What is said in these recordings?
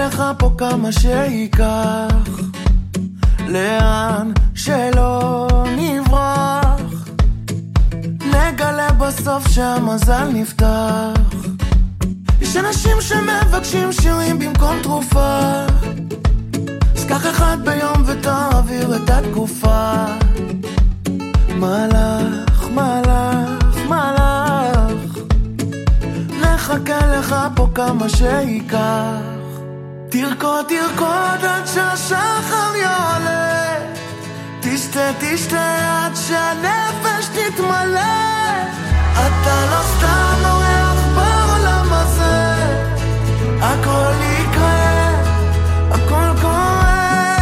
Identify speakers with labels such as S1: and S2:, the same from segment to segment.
S1: לך פה כמה שייקח, לאן שלא נברח, נגלה בסוף שהמזל נפתח. יש אנשים שמבקשים שירים במקום תרופה, אז קח אחד ביום ותעביר את התקופה. מלאך, מלאך, מלאך, נחכה לך פה כמה שייקח. תרקוד, תרקוד עד שהשחר יעלה, תשתה, תשתה עד שהנפש תתמלא. אתה לא סתם אורח בעולם הזה, הכל יקרה, הכל קורה.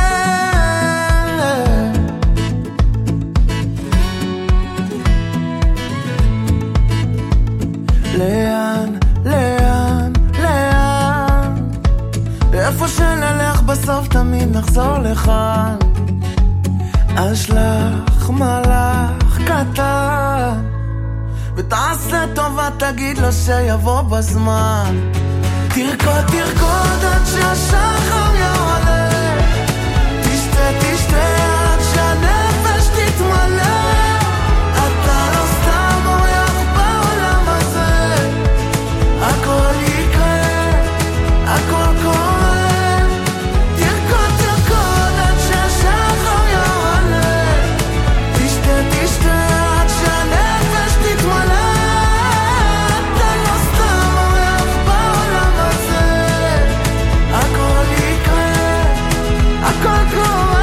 S1: לאן, לאן, לאן, איפה שנלך בסוף תמיד נחזור לכאן. אז שלח מלאך קטן ותעשה טובה, תגיד לו שיבוא בזמן. תרקוד, תרקוד עד שהשחר יעלה, תשתה, תשתה עד שהנפש תתמלא. אתה לא סתם אורח בעולם הזה, הכל יקרה, הכל קורה. תרקוד, תרקוד עד שהשחר יעלה, תשתה, תשתה עד שהנפש תתמלא. אתה לא סתם אורח בעולם הזה, הכל יקרה, הכל קורה.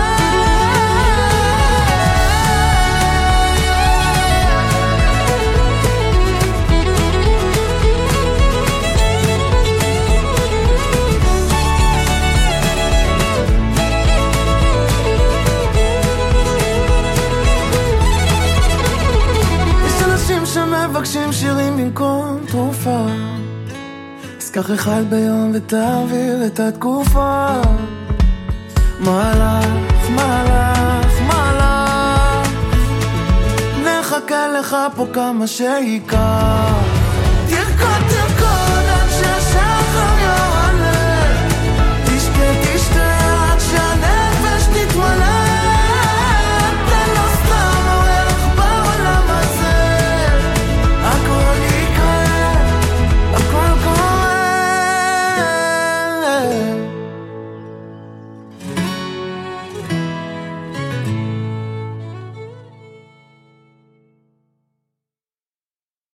S1: יש אנשים שמבקשים שירים במקום תרופה, אז קח אחד ביום ותעביר את התקופה. מלאך, מלאך, מלאך, נחכה לך פה כמה שייקח.